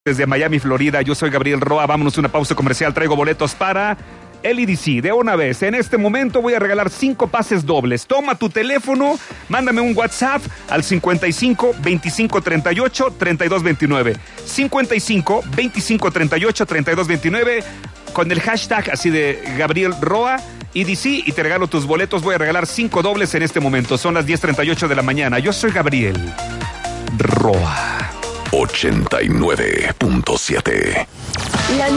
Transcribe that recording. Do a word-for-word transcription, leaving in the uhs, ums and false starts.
Desde Miami, Florida, yo soy Gabriel Roa. Vámonos a una pausa comercial. Traigo boletos para el E D C. De una vez, en este momento voy a regalar cinco pases dobles. Toma tu teléfono, mándame un WhatsApp al cincuenta y cinco, veinticinco, treinta y ocho, treinta y dos veintinueve. cincuenta y cinco, veinticinco, treinta y ocho, treinta y dos veintinueve con el hashtag así de Gabriel Roa E D C y te regalo tus boletos. Voy a regalar cinco dobles en este momento. Son las diez treinta y ocho de la mañana. Yo soy Gabriel Roa. ochenta y nueve punto siete